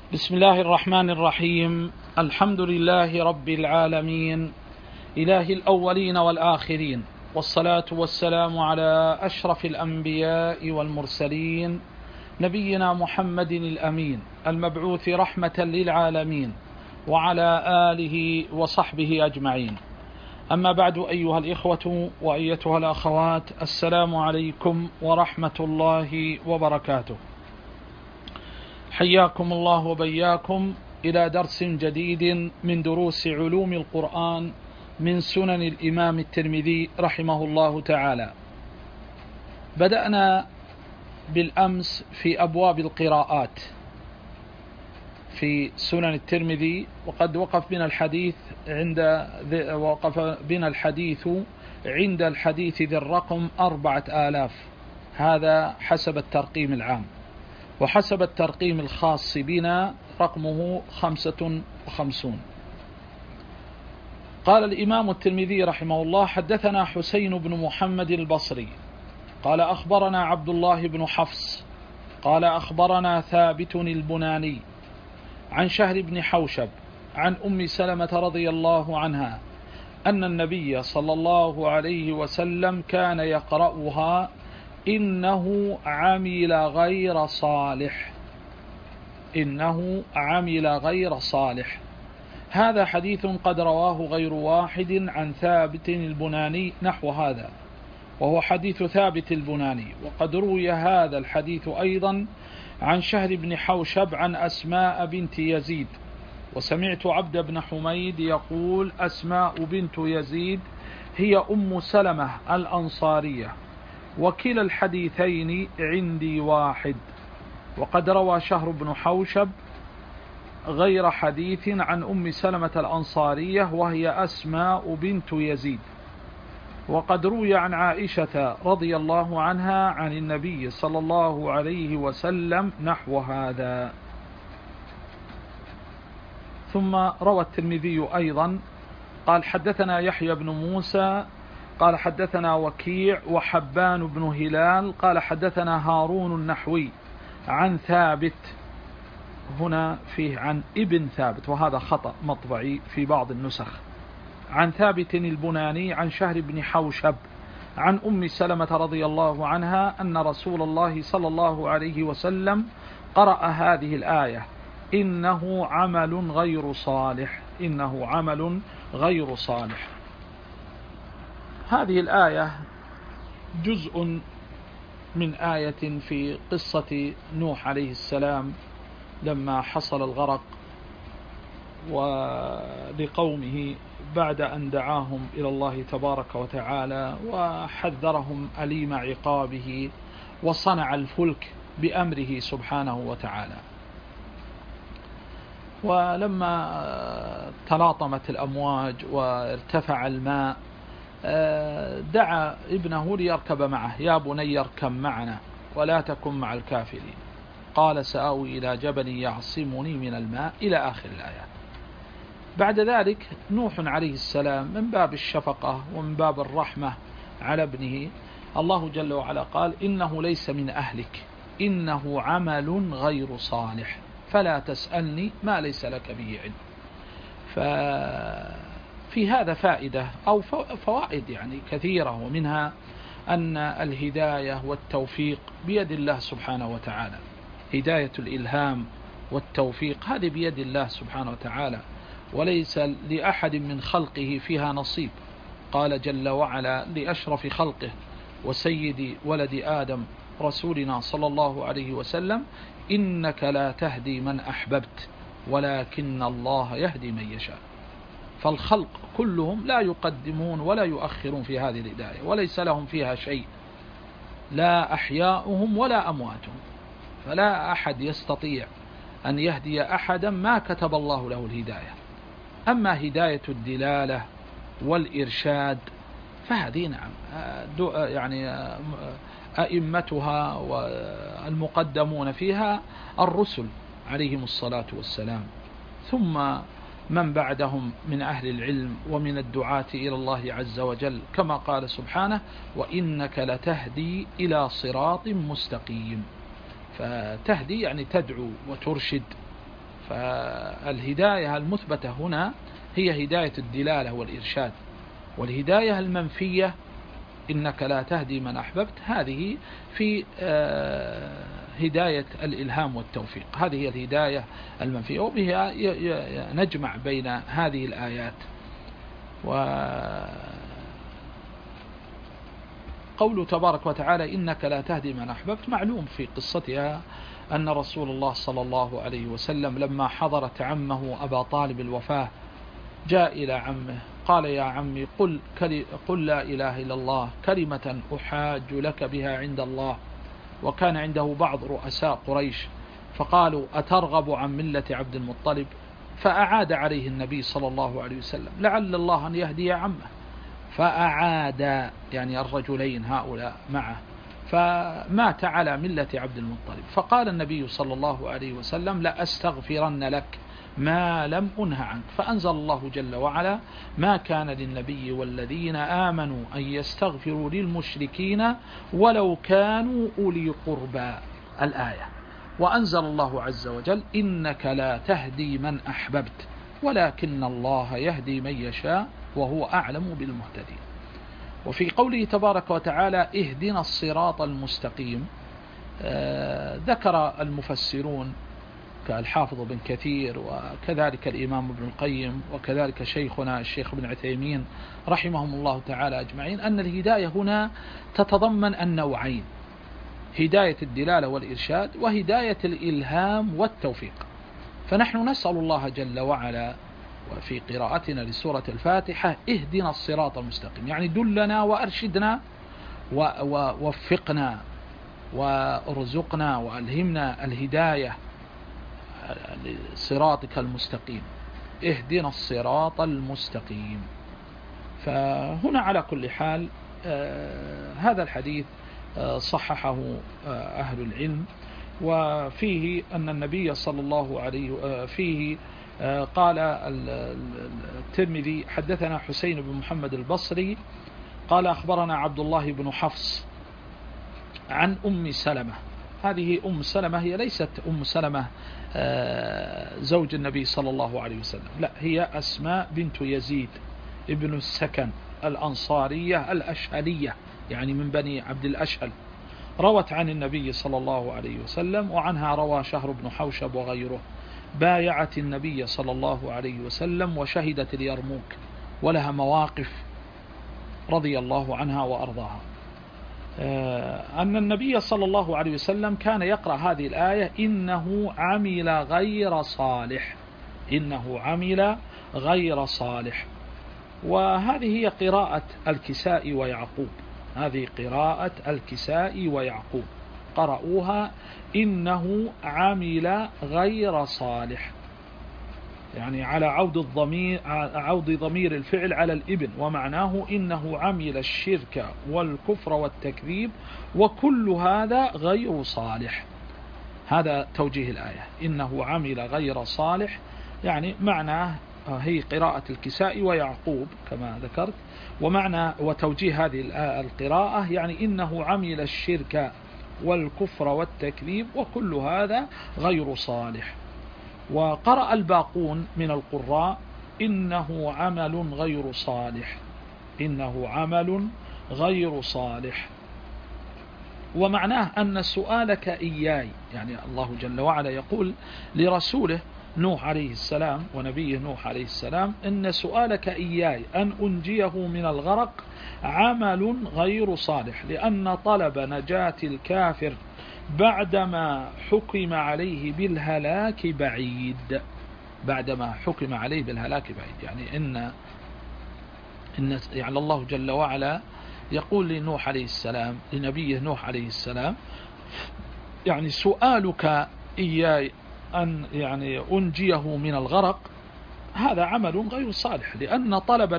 بسم الله الرحمن الرحيم. الحمد لله رب العالمين، إله الأولين والآخرين، والصلاة والسلام على أشرف الأنبياء والمرسلين، نبينا محمد الأمين المبعوث رحمة للعالمين، وعلى آله وصحبه أجمعين. أما بعد، أيها الإخوة وأيتها الأخوات، السلام عليكم ورحمة الله وبركاته. حياكم الله وبياكم إلى درس جديد من دروس علوم القرآن من سنن الإمام الترمذي رحمه الله تعالى. بدأنا بالأمس في أبواب القراءات في سنن الترمذي، وقد وقف بنا الحديث عند الحديث ذي الرقم 4000، هذا حسب الترقيم العام، وحسب الترقيم الخاص بنا رقمه 55. قال الإمام الترمذي رحمه الله: حدثنا حسين بن محمد البصري قال أخبرنا عبد الله بن حفص قال أخبرنا ثابت البناني عن شهر بن حوشب عن أم سلمة رضي الله عنها أن النبي صلى الله عليه وسلم كان يقرأها: إنه عمل غير صالح. إنه عمل غير صالح. هذا حديث قد رواه غير واحد عن ثابت البناني نحو هذا، وهو حديث ثابت البناني. وقد روي هذا الحديث أيضا عن شهر بن حوشب عن أسماء بنت يزيد. وسمعت عبد بن حميد يقول: أسماء بنت يزيد هي أم سلمة الأنصارية، وكلا الحديثين عندي واحد. وقد روى شهر بن حوشب غير حديث عن أم سلمة الأنصارية وهي أسماء بنت يزيد. وقد روي عن عائشة رضي الله عنها عن النبي صلى الله عليه وسلم نحو هذا. ثم روى الترمذي أيضا قال: حدثنا يحيى بن موسى قال حدثنا وكيع وحبان بن هلال قال حدثنا هارون النحوي عن ثابت. هنا فيه عن ابن ثابت، وهذا خطأ مطبعي في بعض النسخ. عن ثابت البناني عن شهر بن حوشب عن أم سلمة رضي الله عنها أن رسول الله صلى الله عليه وسلم قرأ هذه الآية: إنه عمل غير صالح. إنه عمل غير صالح. هذه الآية جزء من آية في قصة نوح عليه السلام لما حصل الغرق ولقومه بعد أن دعاهم إلى الله تبارك وتعالى وحذرهم أليم عقابه، وصنع الفلك بأمره سبحانه وتعالى. ولما تلاطمت الأمواج وارتفع الماء دعا ابنه ليركب معه: يا بني اركب معنا ولا تكن مع الكافرين. قال: سآوي إلى جبل يعصمني من الماء، إلى آخر الآيات. بعد ذلك نوح عليه السلام من باب الشفقة ومن باب الرحمة على ابنه، الله جل وعلا قال: إنه ليس من أهلك، إنه عمل غير صالح، فلا تسألني ما ليس لك به علم. في هذا فائدة أو فوائد يعني كثيرة، ومنها أن الهداية والتوفيق بيد الله سبحانه وتعالى. هداية الإلهام والتوفيق هذه بيد الله سبحانه وتعالى، وليس لأحد من خلقه فيها نصيب. قال جل وعلا لأشرف خلقه وسيد ولد آدم رسولنا صلى الله عليه وسلم: إنك لا تهدي من أحببت ولكن الله يهدي من يشاء. فالخلق كلهم لا يقدمون ولا يؤخرون في هذه الهداية، وليس لهم فيها شيء، لا أحياؤهم ولا أمواتهم. فلا أحد يستطيع أن يهدي أحدا ما كتب الله له الهداية. أما هداية الدلالة والإرشاد فهذه نعم يعني أئمتها والمقدمون فيها الرسل عليهم الصلاة والسلام، ثم من بعدهم من أهل العلم ومن الدعاة إلى الله عز وجل، كما قال سبحانه: وإنك لتهدي إلى صراط مستقيم. فتهدي يعني تدعو وترشد، فالهداية المثبتة هنا هي هداية الدلالة والإرشاد، والهداية المنفية إنك لا تهدي من أحببت هذه في هداية الإلهام والتوفيق، هذه هي الهداية المنفية، وبها نجمع بين هذه الآيات. وقوله تبارك وتعالى إنك لا تهدي من أحببت، معلوم في قصتها أن رسول الله صلى الله عليه وسلم لما حضرت عمه أبا طالب الوفاة جاء إلى عمه قال يا عمي قل لا إله إلا الله كلمة أحاج لك بها عند الله. وكان عنده بعض رؤساء قريش فقالوا أترغب عن ملة عبد المطلب؟ فأعاد عليه النبي صلى الله عليه وسلم لعل الله أن يهدي عمه، فأعاد يعني الرجلين هؤلاء معه، فمات على ملة عبد المطلب. فقال النبي صلى الله عليه وسلم لأستغفرن لك ما لم أنه عنك، فأنزل الله جل وعلا ما كان للنبي والذين آمنوا أن يستغفروا للمشركين ولو كانوا أولي قربى الآية. وأنزل الله عز وجل إنك لا تهدي من أحببت ولكن الله يهدي من يشاء وهو أعلم بالمهتدين. وفي قوله تبارك وتعالى اهدنا الصراط المستقيم، ذكر المفسرون كالحافظ بن كثير وكذلك الإمام ابن القيم وكذلك شيخنا الشيخ بن عثيمين رحمهم الله تعالى أجمعين أن الهداية هنا تتضمن النوعين، هداية الدلالة والإرشاد وهداية الإلهام والتوفيق. فنحن نسأل الله جل وعلا وفي قراءتنا لسورة الفاتحة اهدنا الصراط المستقيم، يعني دلنا وأرشدنا ووفقنا وارزقنا وألهمنا الهداية لصراطك المستقيم، اهدنا الصراط المستقيم. فهنا على كل حال هذا الحديث صححه أهل العلم، وفيه أن النبي صلى الله عليه فيه قال الترمذي حدثنا حسين بن محمد البصري قال أخبرنا عبد الله بن حفص عن أم سلمة. هذه أم سلمة هي ليست أم سلمة زوج النبي صلى الله عليه وسلم، لا، هي أسماء بنت يزيد ابن السكن الأنصارية الأشهلية، يعني من بني عبد الأشهل، روت عن النبي صلى الله عليه وسلم، وعنها روى شهر بن حوشب وغيره. بايعت النبي صلى الله عليه وسلم وشهدت اليرموك، ولها مواقف رضي الله عنها وأرضاها. أن النبي صلى الله عليه وسلم كان يقرأ هذه الآية إنه عمل غير صالح، إنه عمل غير صالح. وهذه هي قراءة الكساء ويعقوب، هذه قراءة الكساء ويعقوب قرأوها إنه عمل غير صالح، يعني على عود ضمير الفعل على الابن، ومعناه إنه عمل الشرك والكفر والتكذيب وكل هذا غير صالح. هذا توجيه الآية إنه عمل غير صالح، يعني معناه هي قراءة الكساء ويعقوب كما ذكرت، ومعنى وتوجيه هذه القراءة يعني إنه عمل الشرك والكفر والتكذيب وكل هذا غير صالح. وقرأ الباقون من القراء إنه عمل غير صالح، إنه عمل غير صالح. ومعناه أن سؤالك إياي، يعني الله جل وعلا يقول لرسوله نوح عليه السلام ونبيه نوح عليه السلام إن سؤالك إياي أن أنجيه من الغرق عمل غير صالح، لأن طلب نجاة الكافر بعدما حكم عليه بالهلاك بعيد، بعدما حكم عليه بالهلاك بعيد، يعني إن يعني الله جل وعلا يقول لنوح عليه السلام لنبيه نوح عليه السلام يعني سؤالك إياي أن يعني أنجيه من الغرق هذا عمل غير صالح، لأن طلب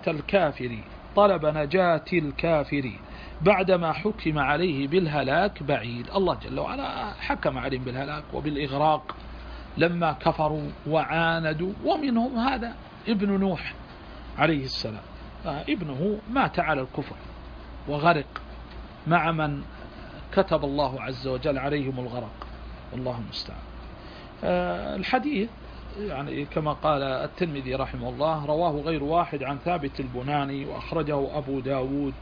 نجاة الكافر بعدما حكم عليه بالهلاك بعيد. الله جل وعلا حكم عليهم بالهلاك وبالإغراق لما كفروا وعاندوا، ومنهم هذا ابن نوح عليه السلام، ابنه مات على الكفر وغرق مع من كتب الله عز وجل عليهم الغرق، والله المستعان. الحديث يعني كما قال الترمذي رحمه الله رواه غير واحد عن ثابت البناني وأخرجه أبو داود.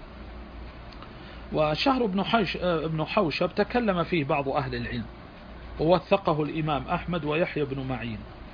وشهر بن حوشب تكلم فيه بعض أهل العلم ووثقه الإمام أحمد ويحيى بن معين.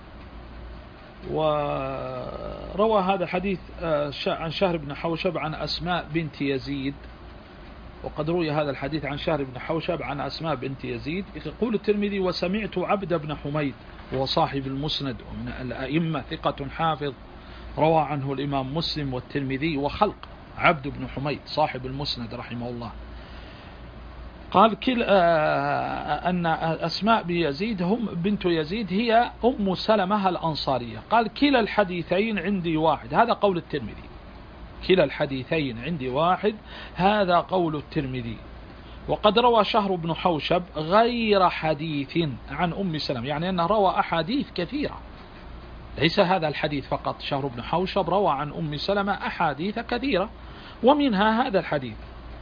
وروى هذا الحديث عن شهر بن حوشب عن أسماء بنت يزيد، وقد روي هذا الحديث عن شهر بن حوشب عن أسماء بنت يزيد. يقول الترمذي: وسمعت عبد بن حميد وهو صاحب المسند ومن الأئمة ثقة حافظ، روى عنه الإمام مسلم والترمذي وخلق. عبد بن حميد صاحب المسند رحمه الله قال أن أسماء بنت يزيد هي أم سلمة الأنصارية. قال: كلا الحديثين عندي واحد. هذا قول الترمذي. كلا الحديثين عندي واحد، هذا قول الترمذي. وقد روى شهر بن حوشب غير حديث عن أم سلمة، يعني أنه روى أحاديث كثيرة، ليس هذا الحديث فقط. شهر بن حوشب روى عن أم سلمة أحاديث كثيرة، ومنها هذا الحديث.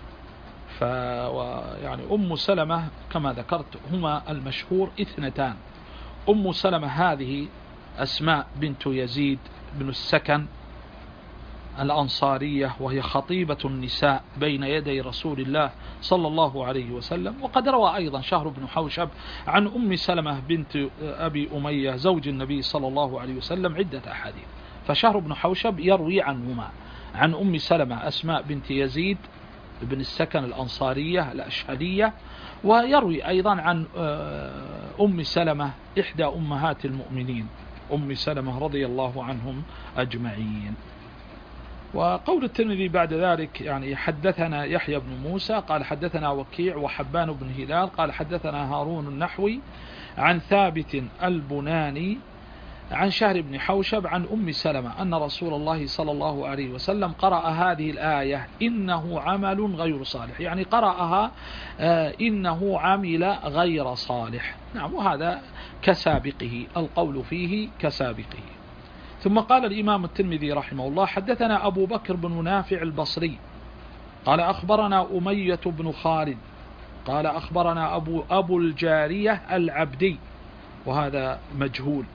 يعني أم سلمة كما ذكرت هما المشهور اثنتان. أم سلمة هذه أسماء بنت يزيد بن السكن الأنصارية، وهي خطيبة النساء بين يدي رسول الله صلى الله عليه وسلم. وقد روى أيضا شهر بن حوشب عن أم سلمة بنت أبي أمية زوج النبي صلى الله عليه وسلم عدة أحاديث. فشهر بن حوشب يروي عنهما، عن أم سلمة أسماء بنت يزيد بن السكن الأنصارية الأشهدية، ويروي أيضا عن أم سلمة إحدى أمهات المؤمنين أم سلمة رضي الله عنهم أجمعين. وقول الترمذي بعد ذلك يعني حدثنا يحيى بن موسى قال حدثنا وكيع وحبان بن هلال قال حدثنا هارون النحوي عن ثابت البناني عن شهر بن حوشب عن أم سلمة أن رسول الله صلى الله عليه وسلم قرأ هذه الآية: إنه عمل غير صالح، يعني قرأها إنه عمل غير صالح. نعم، وهذا كسابقه، القول فيه كسابقه. ثم قال الإمام الترمذي رحمه الله: حدثنا أبو بكر بن نافع البصري قال أخبرنا أمية بن خالد قال أخبرنا أبو الجارية العبدي، وهذا مجهول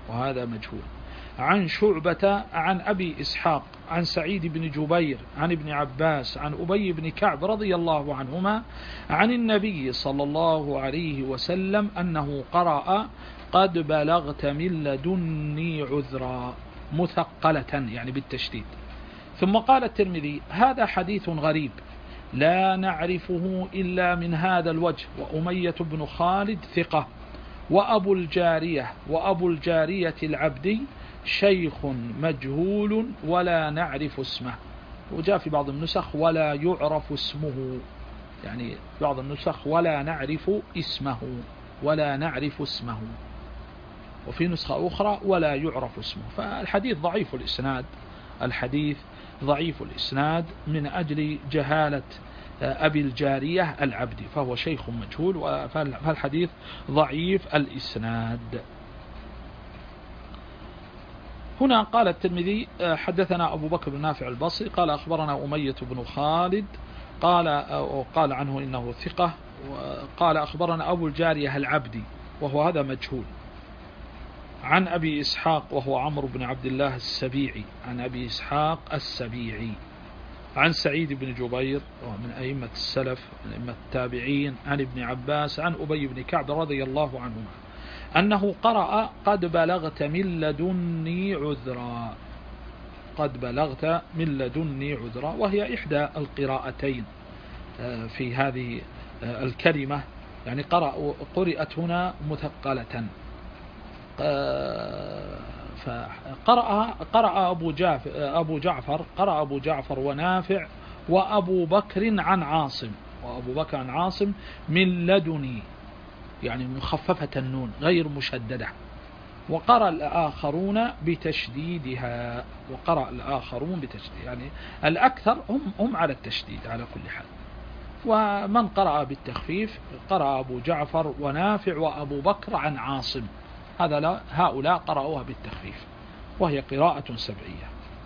عن شعبة عن أبي إسحاق عن سعيد بن جبير عن ابن عباس عن أبي بن كعب رضي الله عنهما عن النبي صلى الله عليه وسلم أنه قرأ: قد بلغت من لدني عذرا، مثقلة يعني بالتشديد. ثم قال الترمذي: هذا حديث غريب لا نعرفه إلا من هذا الوجه، وأمية بن خالد ثقة، وأبو الجارية العبدي شيخ مجهول ولا نعرف اسمه. وجاء في بعض النسخ ولا يعرف اسمه، يعني بعض النسخ ولا نعرف اسمه، وفي نسخة أخرى ولا يعرف اسمه. فالحديث ضعيف الإسناد من أجل جهالة أبي الجارية العبدي، فهو شيخ مجهول، فالحديث ضعيف الإسناد. هنا قال الترمذي: حدثنا أبو بكر بن نافع البصري قال أخبرنا أمية بن خالد قال عنه إنه ثقة، وقال أخبرنا أبو الجارية العبدي وهو هذا مجهول، عن أبي إسحاق وهو عمرو بن عبد الله السبيعي، عن أبي إسحاق السبيعي عن سعيد بن جبير ومن أئمة السلف من أئمة التابعين عن ابن عباس عن أبي بن كعب رضي الله عنهما أنه قرأ: قد بلغت من لدني عذرا. قد بلغت من لدني عذرا، وهي إحدى القراءتين في هذه الكلمة، يعني قرأت هنا مثقلة. قرأ أبو جعفر ونافع وأبو بكر عن عاصم من لدني، يعني مخففة النون غير مشددة. وقرأ الآخرون بتشديدها، يعني الأكثر هم على التشديد على كل حال. ومن قرأ بالتخفيف قرأ أبو جعفر ونافع وأبو بكر عن عاصم، هؤلاء قرأوها بالتخفيف، وهي قراءة سبعية.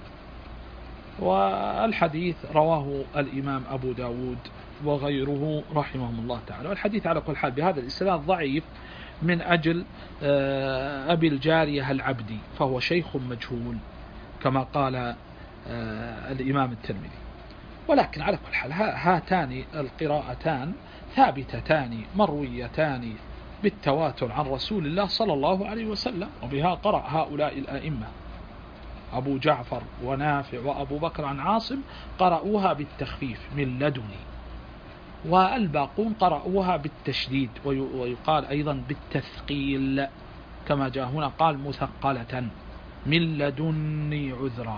والحديث رواه الإمام أبو داود وغيره رحمهم الله تعالى. والحديث على كل حال بهذا الإسناد ضعيف، من أجل أبي الجارية العبدي، فهو شيخ مجهول كما قال الإمام الترمذي. ولكن على كل حال هاتان القراءتان ثابتتان مرويتان بالتواتر عن رسول الله صلى الله عليه وسلم، وبها قرأ هؤلاء الأئمة أبو جعفر ونافع وأبو بكر عن عاصم قرأوها بالتخفيف من لدني، والباقون قرأوها بالتشديد، ويقال أيضا بالتثقيل كما جاء هنا قال مثقلة من لدني عذرا.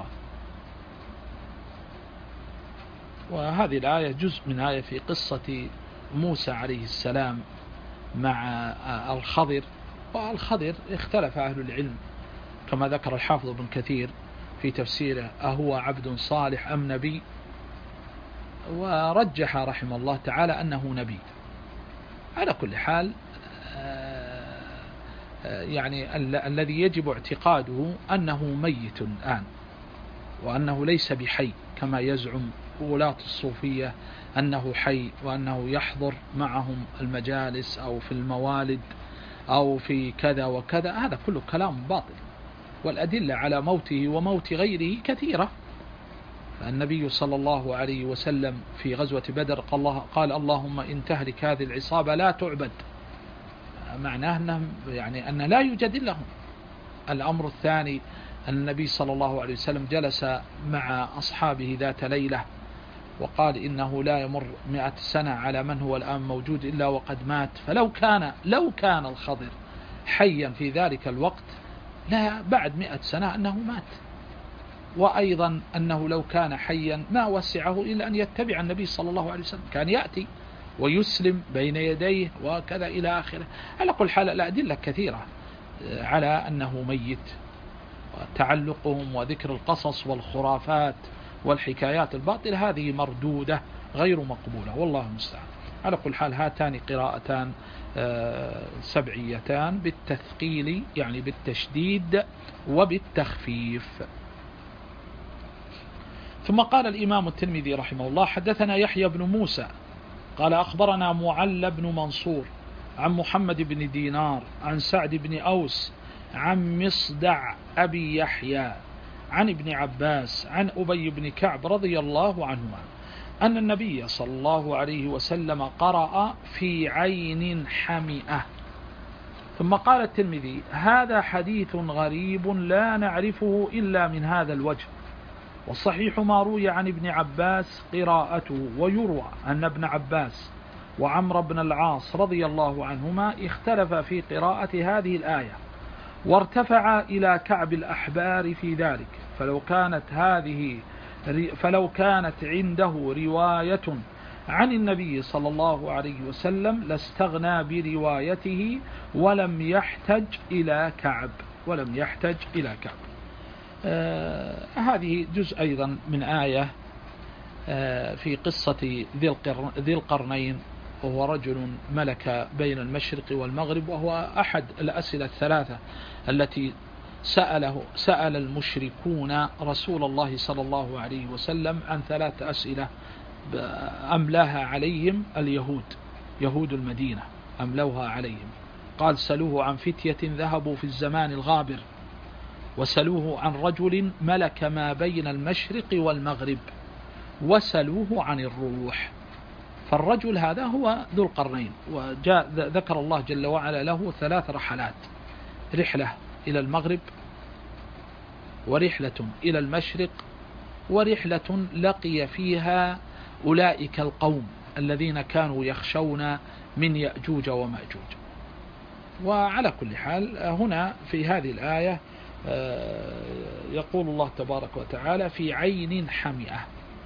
وهذه الآية جزء من آية في قصة موسى عليه السلام مع الخضر. والخضر اختلف أهل العلم كما ذكر الحافظ ابن كثير في تفسيره أهو عبد صالح أم نبي، ورجح رحمه الله تعالى أنه نبي. على كل حال يعني الذي يجب اعتقاده أنه ميت الآن، وأنه ليس بحي كما يزعم ولاة الصوفية أنه حي وأنه يحضر معهم المجالس أو في الموالد أو في كذا وكذا. هذا كله كلام باطل، والأدلة على موته وموت غيره كثيرة. النبي صلى الله عليه وسلم في غزوة بدر قال اللهم إن تهلك هذه العصابة لا تعبد، معناه أن لا يوجد لهم. الأمر الثاني أن النبي صلى الله عليه وسلم جلس مع أصحابه ذات ليلة وقال إنه لا يمر 100 سنة على من هو الآن موجود إلا وقد مات، فلو كان الخضر حيا في ذلك الوقت لا بعد 100 سنة أنه مات. وأيضا أنه لو كان حيا ما وسعه إلا أن يتبع النبي صلى الله عليه وسلم، كان يأتي ويسلم بين يديه وكذا إلى آخره. على كل حال الأدلة كثيرة على أنه ميت، وتعلقهم وذكر القصص والخرافات والحكايات الباطلة هذه مردودة غير مقبولة، والله المستعان. على كل حال هاتان قراءتان سبعيتان بالتثقيل يعني بالتشديد وبالتخفيف. ثم قال الإمام الترمذي رحمه الله حدثنا يحيى بن موسى قال أخبرنا معل بن منصور عن محمد بن دينار عن سعد بن أوس عن مصدع أبي يحيى عن ابن عباس عن أبي بن كعب رضي الله عنهما أن النبي صلى الله عليه وسلم قرأ في عين حمئة. ثم قال الترمذي هذا حديث غريب لا نعرفه إلا من هذا الوجه، والصحيح ما روي عن ابن عباس قراءته، ويروى أن ابن عباس وعمر بن العاص رضي الله عنهما اختلفا في قراءة هذه الآية، وارتفع إلى كعب الأحبار في ذلك، فلو كانت عنده رواية عن النبي صلى الله عليه وسلم لاستغنى بروايته ولم يحتج إلى كعب. هذه جزء أيضا من آية في قصة ذي القرنين، وهو رجل ملك بين المشرق والمغرب، وهو أحد الأسئلة الثلاثة التي سأل المشركون رسول الله صلى الله عليه وسلم عن 3 أسئلة أملاها عليهم يهود المدينة أملوها عليهم. قال سلوه عن فتية ذهبوا في الزمان الغابر، وسلوه عن رجل ملك ما بين المشرق والمغرب، وسلوه عن الروح. فالرجل هذا هو ذو القرنين، وجاء ذكر الله جل وعلا له 3 رحلات: رحلة إلى المغرب، ورحلة إلى المشرق، ورحلة لقي فيها أولئك القوم الذين كانوا يخشون من يأجوج ومأجوج. وعلى كل حال هنا في هذه الآية يقول الله تبارك وتعالى في عين حمئة.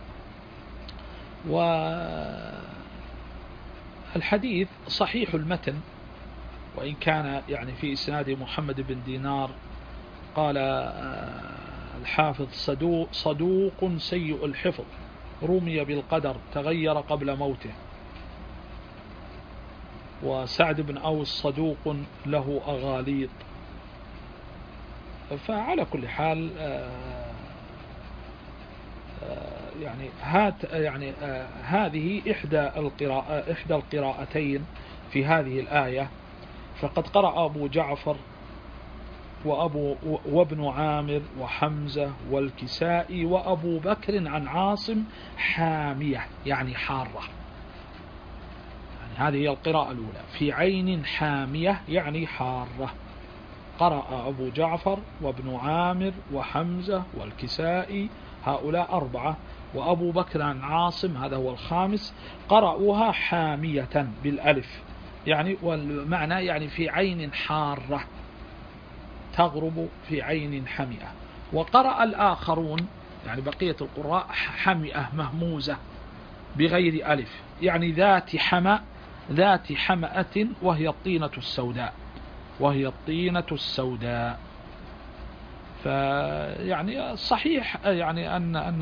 والحديث صحيح المتن، وإن كان يعني في إسناد محمد بن دينار قال الحافظ صدوق سيء الحفظ رمي بالقدر تغير قبل موته. وسعد بن أوس صدوق له أغاليط. فعلى كل حال هذه إحدى القراءتين في هذه الآية، فقد قرأ أبو جعفر وابن عامر وحمزة والكسائي وأبو بكر عن عاصم حامية يعني حارة. يعني هذه هي القراءة الأولى، في عين حامية يعني حارة. قرأ أبو جعفر وابن عامر وحمزة والكسائي، هؤلاء 4، وأبو بكر عن عاصم هذا هو الخامس، قرأوها حامية بالألف، يعني والمعنى يعني في عين حارة تغرب في عين حمئة. وقرأ الآخرون يعني بقية القراء حمئة مهموزة بغير ألف، يعني ذات حمأة وهي الطينة السوداء. فيعني الصحيح يعني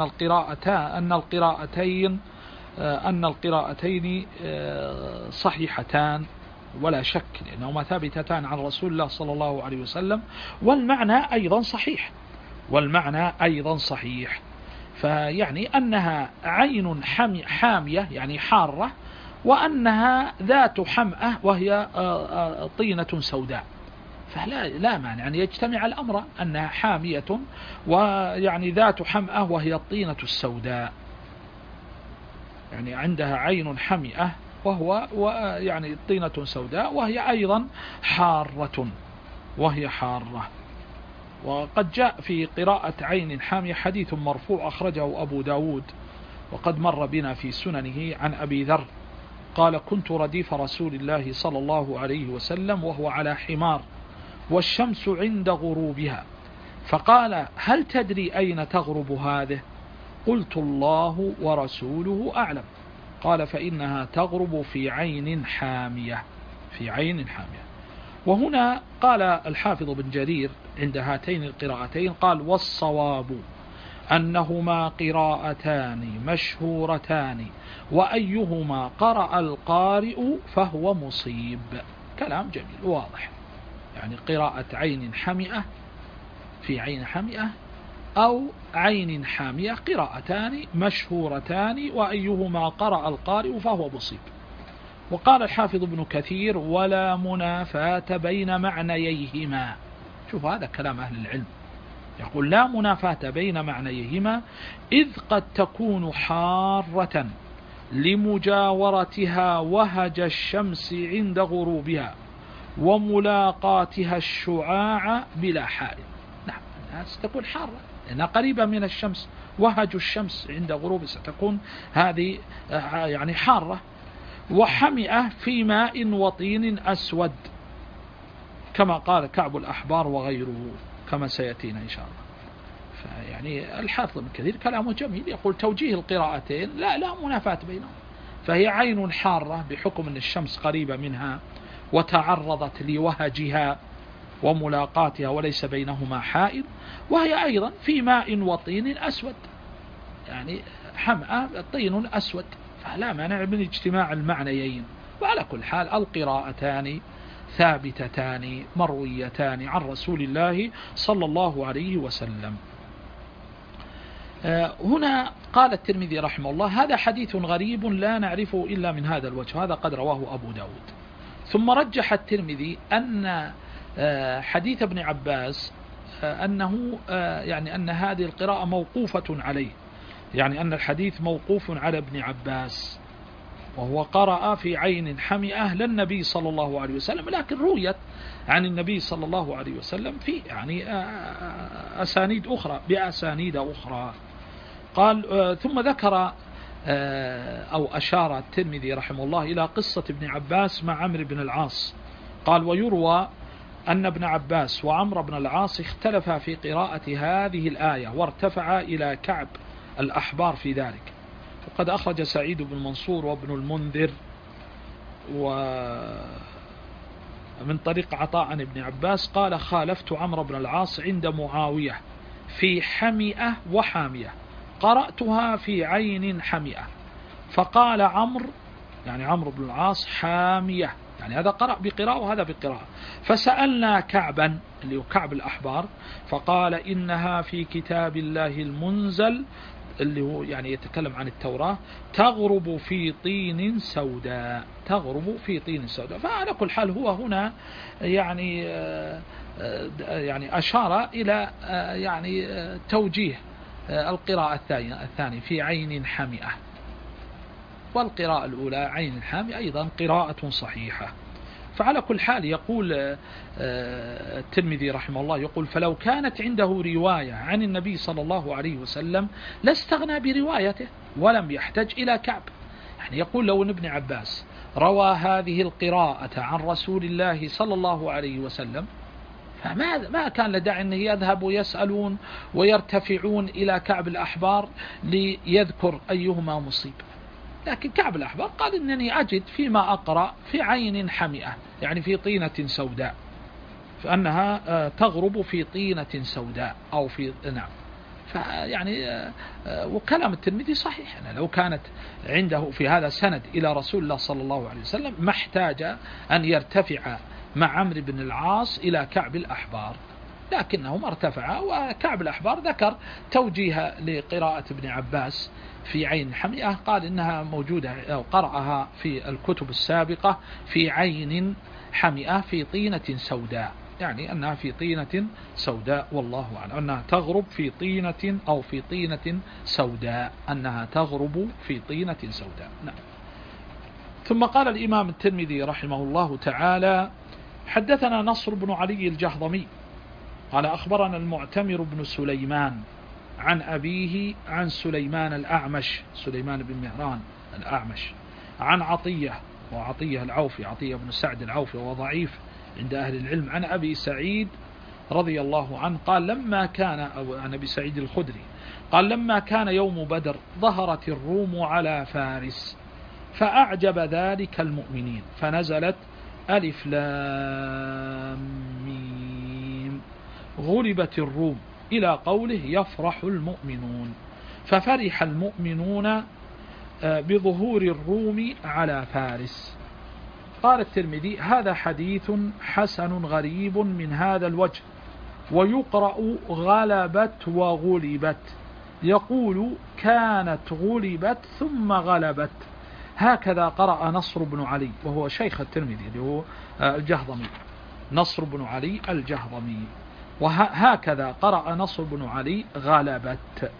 أن القراءتين صحيحتان ولا شك، لأنهما ثابتتان عن رسول الله صلى الله عليه وسلم، والمعنى أيضا صحيح. فيعني أنها عين حامية يعني حارة، وأنها ذات حمأة وهي طينة سوداء، فلا مانع أن يجتمع الأمر، أنها حامية ويعني ذات حمأة وهي الطينة السوداء، يعني عندها عين حمئة يعني طينة سوداء وهي أيضا حارة. وقد جاء في قراءة عين حامية حديث مرفوع أخرجه أبو داود وقد مر بنا في سننه عن أبي ذر قال: كنت رديف رسول الله صلى الله عليه وسلم وهو على حمار والشمس عند غروبها، فقال: هل تدري أين تغرب هذه؟ قلت: الله ورسوله أعلم. قال: فإنها تغرب في عين حامية. وهنا قال الحافظ بن جرير عند هاتين القراءتين قال: والصواب أنهما قراءتان مشهورتان، وأيهما قرأ القارئ فهو مصيب. كلام جميل واضح، يعني قراءة عين حمئة في عين حمئة أو عين حامية قراءتان مشهورتان، وأيهما قرأ القارئ فهو مصيب. وقال الحافظ ابن كثير: ولا منافاة بين معنييهما. شوف هذا كلام أهل العلم، يقول: لا منافاة بين معنييهما، إذ قد تكون حارة لمجاورتها وهج الشمس عند غروبها وملاقاتها الشعاع بلا حائل. نعم، ستكون حارة لأنها قريبة من الشمس، وهج الشمس عند غروب ستكون هذه يعني حارة. وحمئة في ماء وطين أسود، كما قال كعب الأحبار وغيره كما سيأتينا إن شاء الله. فيعني الحافظ ابن كثير كلامه جميل، يقول توجيه القراءتين لا منافاة بينهم، فهي عين حارة بحكم أن الشمس قريبة منها وتعرضت لوهجها وملاقاتها وليس بينهما حائل، وهي أيضا في ماء وطين أسود، يعني حمأة طين أسود، فلا مانع من اجتماع المعنيين. وعلى كل حال القراءتان ثابتتان مرويتان عن رسول الله صلى الله عليه وسلم. هنا قال الترمذي رحمه الله: هذا حديث غريب لا نعرفه إلا من هذا الوجه، هذا قد رواه أبو داود. ثم رجح الترمذي أن حديث ابن عباس أنه يعني أن هذه القراءة موقوفة عليه، يعني أن الحديث موقوف على ابن عباس، وهو قرأ في عين حمئة للنبي صلى الله عليه وسلم، لكن رويت عن النبي صلى الله عليه وسلم في يعني أسانيد أخرى بأسانيد أخرى. قال ثم ذكر أو أشار الترمذي رحمه الله إلى قصة ابن عباس مع عمرو بن العاص. قال: ويروى أن ابن عباس وعمرو بن العاص اختلفا في قراءة هذه الآية وارتفعا إلى كعب الأحبار في ذلك. وقد أخرج سعيد بن منصور وابن المنذر ومن طريق عطاء عن ابن عباس قال: خالفت عمرو بن العاص عند معاوية في حمئة وحامية، قرأتها في عين حمئة، فقال عمرو يعني عمرو بن العاص حامية، يعني هذا قرأ بقراءة وهذا بقراءة. فسألنا كعبا اللي هو كعب الأحبار فقال: إنها في كتاب الله المنزل اللي هو يعني يتكلم عن التوراة، تغرب في طين سوداء، تغرب في طين سوداء. فعلى كل حال هو هنا يعني أشار إلى يعني توجيه القراءة الثانية في عين حمئة، والقراءة الأولى عين حامئة أيضا قراءة صحيحة. فعلى كل حال يقول الترمذي رحمه الله يقول: فلو كانت عنده رواية عن النبي صلى الله عليه وسلم لاستغنى بروايته ولم يحتج إلى كعب. يعني يقول لو ابن عباس روى هذه القراءة عن رسول الله صلى الله عليه وسلم فما كان لداعي أن يذهبوا يسألون ويرتفعون إلى كعب الأحبار ليذكر أيهما مصيب. لكن كعب الأحبار قال: إنني أجد فيما أقرأ في عين حمئة، يعني في طينة سوداء، فأنها تغرب في طينة سوداء أو في نعم. فيعني وكلام الترمذي صحيح، يعني لو كانت عنده في هذا سند إلى رسول الله صلى الله عليه وسلم ما احتاج أن يرتفع مع عمرو بن العاص إلى كعب الأحبار، لكنهم ارتفعا. وكعب الأحبار ذكر توجيه لقراءة ابن عباس في عين حمئة، قال إنها موجودة أو قرأها في الكتب السابقة في عين حمئة في طينة سوداء، يعني أنها في طينة سوداء، والله أعلم أنها تغرب في طينة أو في طينة سوداء، أنها تغرب في طينة سوداء. نعم. ثم قال الإمام الترمذي رحمه الله تعالى: حدثنا نصر بن علي الجهضمي قال أخبرنا المعتمر بن سليمان عن أبيه عن سليمان الأعمش، سليمان بن مهران الأعمش، عن عطية وعطية العوفي، عطية بن سعد العوفي وضعيف عند أهل العلم، عن أبي سعيد رضي الله عنه قال لما كان، أو عن أبي سعيد الخدري قال لما كان يوم بدر ظهرت الروم على فارس فأعجب ذلك المؤمنين فنزلت ألف لام ميم غلبت الروم إلى قوله يفرح المؤمنون، ففرح المؤمنون بظهور الروم على فارس. قال الترمذي: هذا حديث حسن غريب من هذا الوجه، ويقرأ غلبت وغلبت، يقول كانت غلبت ثم غلبت. هكذا قرأ نصر بن علي وهو شيخ الترمذي اللي هو الجهضمي، نصر بن علي الجهضمي، وهكذا قرأ نصر بن علي غلبت.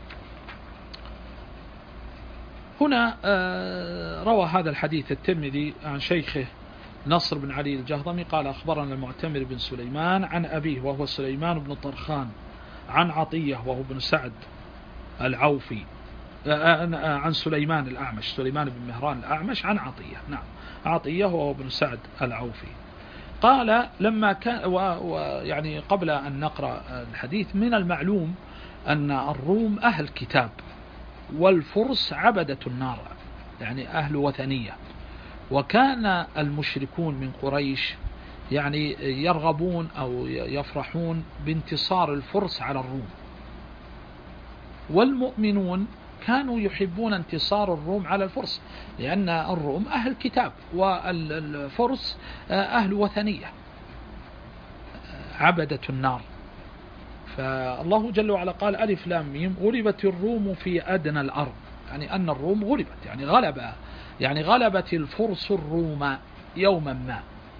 هنا روى هذا الحديث الترمذي عن شيخه نصر بن علي الجهضمي قال أخبرنا المعتمر بن سليمان عن أبيه وهو سليمان بن طرخان، عن عطية وهو بن سعد العوفي، عن سليمان الأعمش، سليمان بن مهران الأعمش، عن عطية، نعم عطية وهو بن سعد العوفي. قال لما كان، ويعني قبل أن نقرأ الحديث من المعلوم أن الروم أهل كتاب والفرس عبدة النار، يعني أهل وثنية، وكان المشركون من قريش يعني يرغبون أو يفرحون بانتصار الفرس على الروم، والمؤمنون كانوا يحبون انتصار الروم على الفرس، لأن الروم أهل كتاب والفرس أهل وثنية عبدة النار. فالله جل وعلا قال ألف لام ميم غلبت الروم في أدنى الأرض، يعني أن الروم غلبت، يعني غلبت الفرس الروم يوما ما،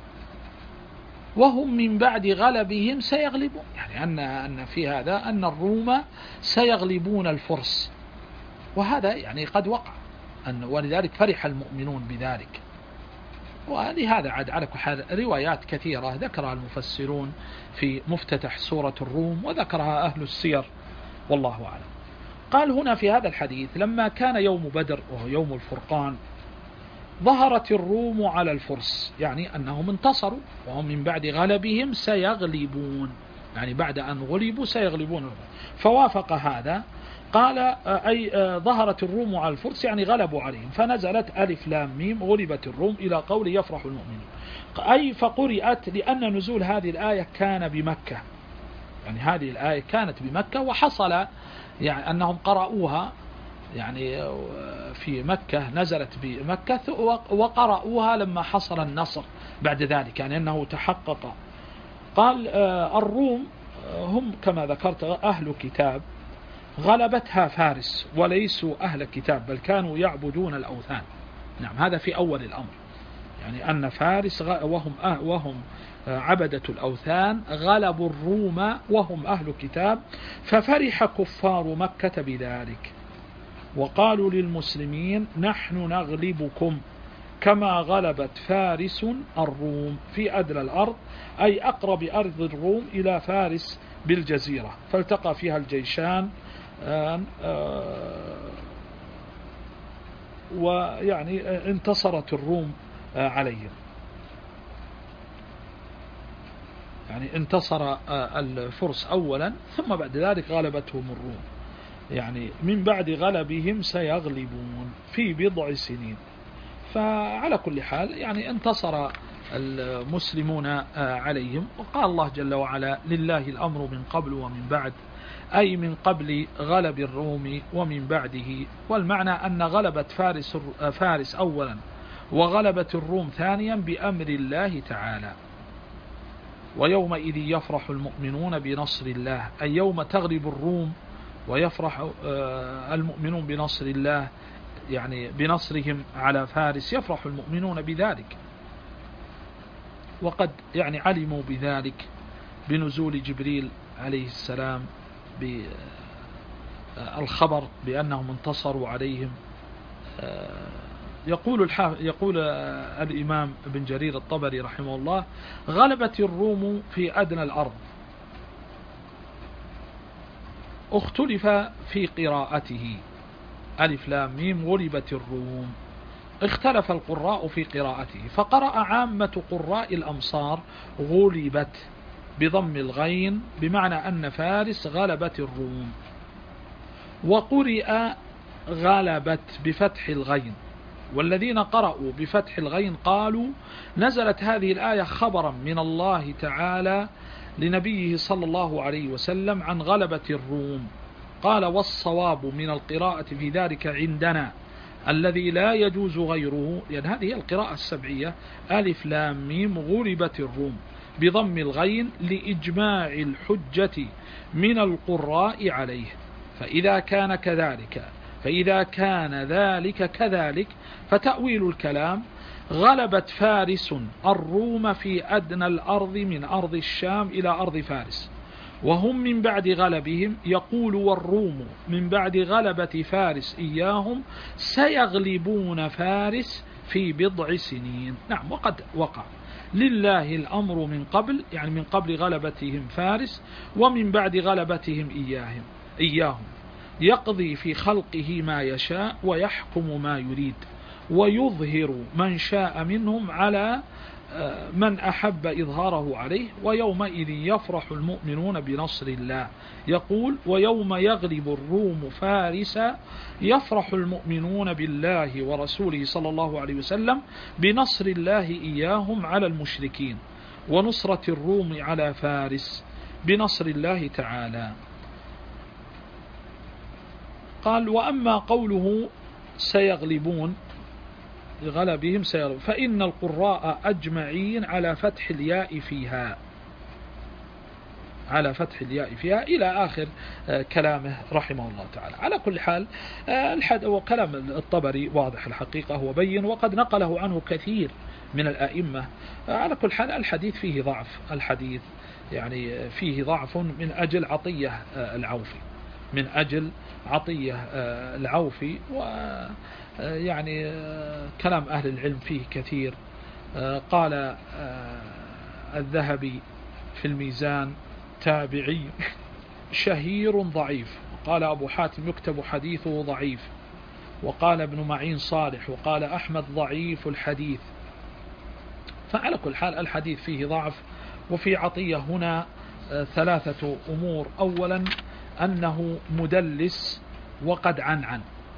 وهم من بعد غلبهم سيغلبون، يعني أن في هذا أن الروم سيغلبون الفرس، وهذا يعني قد وقع، ولذلك فرح المؤمنون بذلك. ولهذا عاد على كل حال روايات كثيرة ذكرها المفسرون في مفتتح سورة الروم وذكرها أهل السير، والله أعلم. قال هنا في هذا الحديث لما كان يوم بدر وهو يوم الفرقان ظهرت الروم على الفرس، يعني أنهم انتصروا وهم من بعد غلبهم سيغلبون، يعني بعد أن غلبوا سيغلبون. فوافق هذا، قال أي ظهرت الروم على الفرس يعني غلبوا عليهم، فنزلت ألف لام ميم غلبت الروم إلى قول يفرح المؤمنون، أي فقرئت لأن نزول هذه الآية كان بمكة، يعني هذه الآية كانت بمكة، وحصل يعني أنهم قرأوها يعني في مكة، نزلت بمكة وقرأوها لما حصل النصر بعد ذلك، يعني أنه تحقق. قال الروم هم كما ذكرت أهل كتاب غلبتها فارس وليسوا أهل كتاب بل كانوا يعبدون الأوثان. نعم هذا في أول الأمر، يعني أن فارس وهم عبدة الأوثان غلبوا الروم وهم أهل كتاب، ففرح كفار مكة بذلك وقالوا للمسلمين نحن نغلبكم كما غلبت فارس الروم في أدنى الأرض، أي أقرب أرض الروم إلى فارس بالجزيرة، فالتقى فيها الجيشان ويعني انتصرت الروم عليهم. يعني انتصر الفرس أولا ثم بعد ذلك غلبتهم الروم، يعني من بعد غلبهم سيغلبون في بضع سنين. فعلى كل حال يعني انتصر المسلمون عليهم، وقال الله جل وعلا لله الأمر من قبل ومن بعد، أي من قبل غلب الروم ومن بعده. والمعنى أن غلبت فارس أولا وغلبت الروم ثانيا بأمر الله تعالى. ويومئذ يفرح المؤمنون بنصر الله، أي يوم تغلب الروم ويفرح المؤمنون بنصر الله، يعني بنصرهم على فارس يفرح المؤمنون بذلك. وقد يعني علموا بذلك بنزول جبريل عليه السلام بالخبر بأنهم انتصروا عليهم. يقول الإمام ابن جرير الطبري رحمه الله غلبت الروم في أدنى الأرض، اختلف في قراءته ألف لام ميم غلبت الروم، اختلف القراء في قراءته، فقرأ عامة قراء الأمصار غلبت بضم الغين بمعنى أن فارس غلبت الروم، وقرئ غلبت بفتح الغين، والذين قرأوا بفتح الغين قالوا نزلت هذه الآية خبرا من الله تعالى لنبيه صلى الله عليه وسلم عن غلبة الروم. قال والصواب من القراءة في ذلك عندنا الذي لا يجوز غيره، لأن هذه القراءة السبعية ألف لام ميم غلبت الروم بضم الغين لإجماع الحجة من القراء عليه، فإذا كان ذلك كذلك فتأويل الكلام غلبت فارس الروم في أدنى الأرض من أرض الشام إلى أرض فارس، وهم من بعد غلبهم يقول والروم من بعد غلبة فارس إياهم سيغلبون فارس في بضع سنين. نعم، وقد وقع لله الأمر من قبل، يعني من قبل غلبتهم فارس ومن بعد غلبتهم إياهم يقضي في خلقه ما يشاء ويحكم ما يريد ويظهر من شاء منهم على من أحب إظهاره عليه، ويومئذ يفرح المؤمنون بنصر الله. يقول ويوم يغلب الروم فارس يفرح المؤمنون بالله ورسوله صلى الله عليه وسلم بنصر الله إياهم على المشركين، ونصرة الروم على فارس بنصر الله تعالى. قال وأما قوله سيغلبون لغلبهم سيغلبون فإن القراء أجمعين على فتح الياء فيها إلى آخر كلامه رحمه الله تعالى. على كل حال وكلام الطبري واضح الحقيقة هو بين، وقد نقله عنه كثير من الأئمة. على كل حال الحديث فيه ضعف، الحديث يعني فيه ضعف من أجل عطية العوفي، ويعني كلام أهل العلم فيه كثير. قال الذهبي في الميزان تابعي شهير ضعيف، وقال أبو حاتم يكتب حديثه ضعيف، وقال ابن معين صالح، وقال أحمد ضعيف الحديث. فعلى كل حال الحديث فيه ضعف. وفي عطية هنا ثلاثة أمور: أولا أنه مدلس وقد عنعن،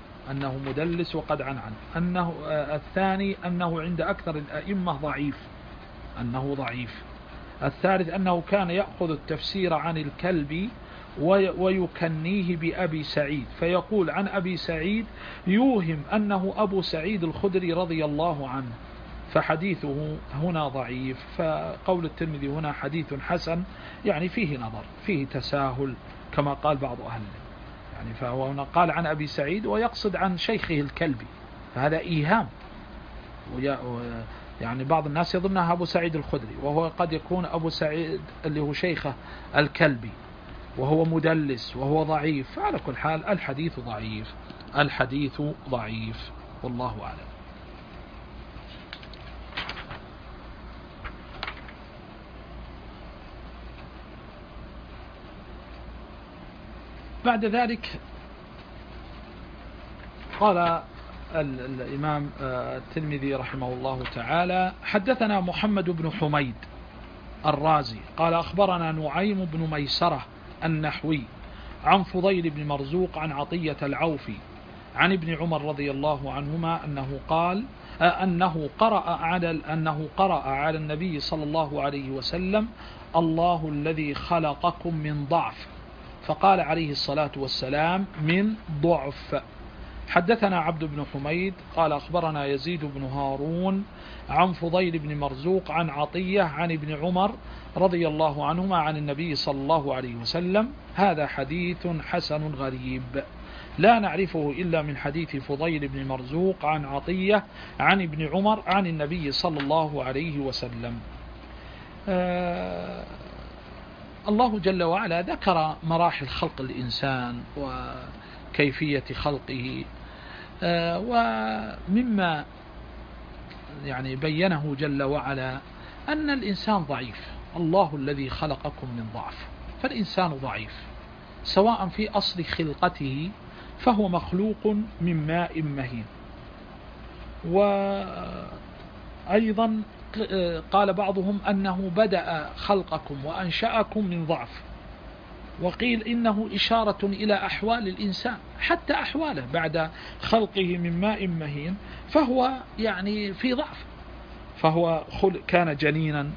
الثاني أنه عند أكثر الأئمة ضعيف، الثالث أنه كان يأخذ التفسير عن الكلب ويكنيه بأبي سعيد، فيقول عن أبي سعيد يوهم أنه أبو سعيد الخدري رضي الله عنه، فحديثه هنا ضعيف. فقول الترمذي هنا حديث حسن، يعني فيه نظر، فيه تساهل كما قال بعض أهل العلم، يعني فهو هنا قال عن أبي سعيد ويقصد عن شيخه الكلبي، فهذا إيهام. يعني بعض الناس يظنها أبو سعيد الخدري، وهو قد يكون أبو سعيد اللي هو شيخه الكلبي، وهو مدلس وهو ضعيف. على كل حال الحديث ضعيف، الحديث ضعيف، والله أعلم. بعد ذلك قال الإمام الترمذي رحمه الله تعالى: حدثنا محمد بن حميد الرازي قال أخبرنا نعيم بن ميسرة النحوي عن فضيل بن مرزوق عن عطية العوفي عن ابن عمر رضي الله عنهما أنه قرأ على النبي صلى الله عليه وسلم: الله الذي خلقكم من ضعف، فقال عليه الصلاة والسلام: من ضعف. حدثنا عبد بن حميد قال أخبرنا يزيد بن هارون عن فضيل بن مرزوق عن عطية عن ابن عمر رضي الله عنهما عن النبي صلى الله عليه وسلم. هذا حديث حسن غريب لا نعرفه إلا من حديث فضيل بن مرزوق عن عطية عن ابن عمر عن النبي صلى الله عليه وسلم. الله جل وعلا ذكر مراحل خلق الإنسان وكيفية خلقه، ومما يعني بينه جل وعلا أن الإنسان ضعيف. الله الذي خلقكم من ضعف، فالإنسان ضعيف سواء في أصل خلقته فهو مخلوق من ماء مهين. وأيضا قال بعضهم أنه بدأ خلقكم وأنشأكم من ضعف، وقيل إنه إشارة إلى أحوال الإنسان، حتى أحواله بعد خلقه من ماء مهين فهو يعني في ضعف، فهو كان جنينا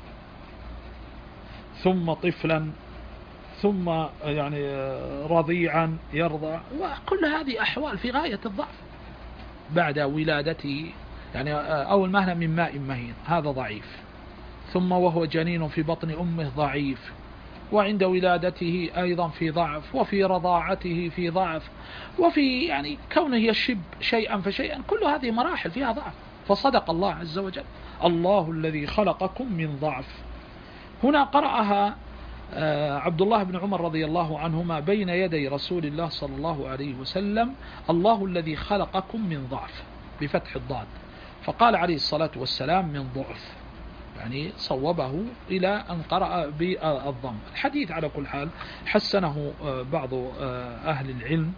ثم طفلا ثم يعني رضيعا يرضع، وكل هذه أحوال في غاية الضعف. بعد ولادته يعني أول مهنة من ماء مهين هذا ضعيف، ثم وهو جنين في بطن أمه ضعيف، وعند ولادته أيضا في ضعف، وفي رضاعته في ضعف، وفي يعني كونه يشب شيئا فشيئا، كل هذه مراحل فيها ضعف. فصدق الله عز وجل: الله الذي خلقكم من ضعف. هنا قرأها عبد الله بن عمر رضي الله عنهما بين يدي رسول الله صلى الله عليه وسلم: الله الذي خلقكم من ضعف بفتح الضاد، فقال عليه الصلاة والسلام: من ضعف، يعني صوبه إلى أن قرأ بالضم. الحديث على كل حال حسنه بعض أهل العلم،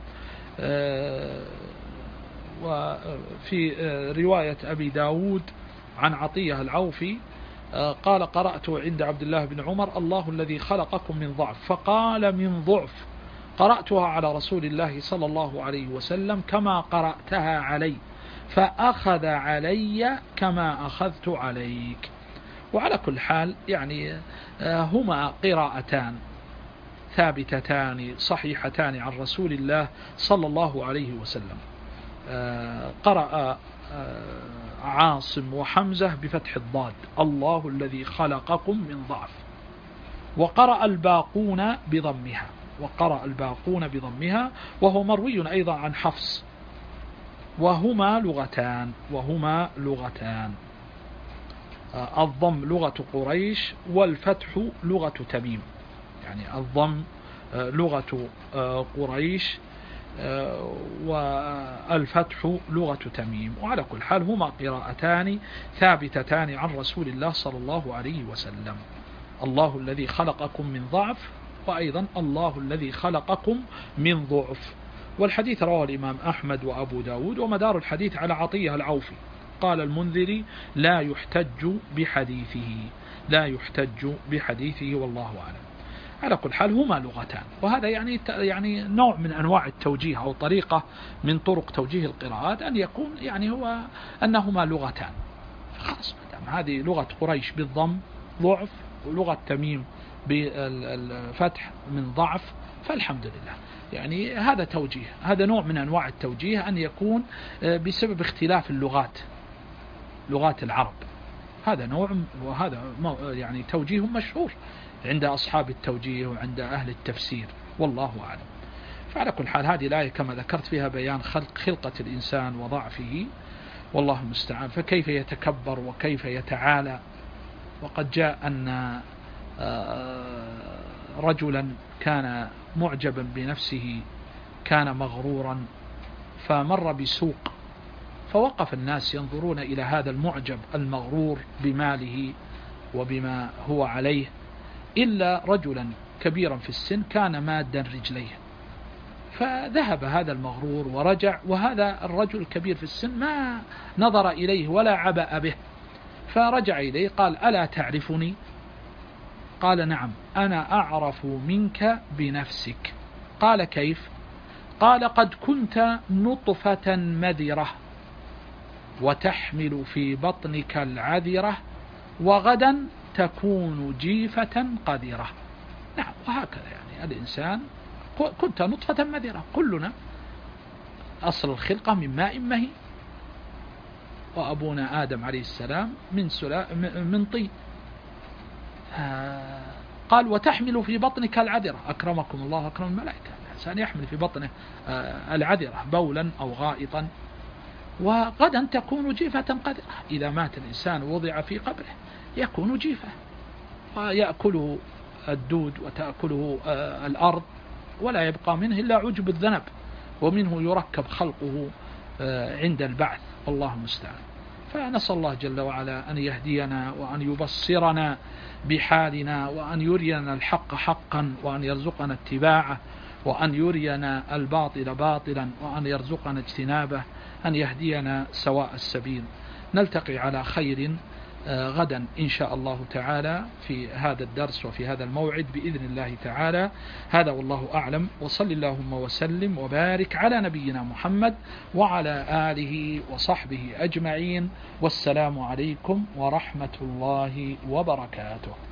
وفي رواية أبي داود عن عطية العوفي قال: قرأت عند عبد الله بن عمر: الله الذي خلقكم من ضعف، فقال: من ضعف، قرأتها على رسول الله صلى الله عليه وسلم كما قرأتها علي، فأخذ علي كما أخذت عليك. وعلى كل حال يعني هما قراءتان ثابتتان صحيحتان عن رسول الله صلى الله عليه وسلم. قرأ عاصم وحمزة بفتح الضاد: الله الذي خلقكم من ضعف، وقرأ الباقون بضمها، وهو مروي أيضا عن حفص، وهما لغتان. الضم لغة قريش، والفتح لغة تميم، يعني الضم لغة قريش والفتح لغة تميم. وعلى كل حال هما قراءتان ثابتتان عن رسول الله صلى الله عليه وسلم: الله الذي خلقكم من ضعف، وأيضا الله الذي خلقكم من ضعف. والحديث رواه الإمام أحمد وأبو داود، ومدار الحديث على عطية العوفي. قال المنذري: لا يحتج بحديثه والله أعلم. على كل حال هما لغتان، وهذا يعني نوع من أنواع التوجيه أو طريقة من طرق توجيه القراءات، أن يكون يعني هو أنهما لغتان. خلاص هذه لغة قريش بالضم ضعف، ولغة تميم بالفتح من ضعف، فالحمد لله. يعني هذا توجيه، هذا نوع من أنواع التوجيه، أن يكون بسبب اختلاف اللغات، لغات العرب. هذا نوع، وهذا يعني توجيه مشهور عند أصحاب التوجيه وعند أهل التفسير، والله أعلم. فعلى كل حال هذه الآية كما ذكرت فيها بيان خلقة الإنسان وضعفه، والله المستعان. فكيف يتكبر وكيف يتعالى؟ وقد جاء أن رجلا كان معجبا بنفسه، كان مغرورا، فمر بسوق، فوقف الناس ينظرون إلى هذا المعجب المغرور بماله وبما هو عليه، إلا رجلا كبيرا في السن كان مادا رجليه، فذهب هذا المغرور ورجع، وهذا الرجل الكبير في السن ما نظر إليه ولا عبأ به، فرجع إليه قال: ألا تعرفني؟ قال: نعم، أنا أعرف منك بنفسك. قال: كيف؟ قال: قد كنت نطفة مذرة وتحمل في بطنك العذرة، وغدا تكون جيفة قذرة. نعم، وهكذا يعني الإنسان كنت نطفة مذرة، كلنا أصل الخلقة من ماء مهين، وأبونا آدم عليه السلام من طين. قال: وتحمل في بطنك العذرة، أكرمكم الله أكرم الملائكة، الإنسان يحمل في بطنه العذرة بولا أو غائطا، وغدا تكون جيفة قذرة. إذا مات الإنسان وضع في قبره يكون جيفة، ويأكله الدود وتأكله الأرض، ولا يبقى منه إلا عجب الذنب، ومنه يركب خلقه عند البعث، الله المستعان. فنسأل الله جل وعلا أن يهدينا وأن يبصرنا بحالنا، وأن يرينا الحق حقا وأن يرزقنا اتباعه، وأن يرينا الباطل باطلا وأن يرزقنا اجتنابه، أن يهدينا سواء السبيل. نلتقي على خير غدا إن شاء الله تعالى في هذا الدرس وفي هذا الموعد بإذن الله تعالى. هذا والله أعلم، وصل اللهم وسلم وبارك على نبينا محمد وعلى آله وصحبه أجمعين، والسلام عليكم ورحمة الله وبركاته.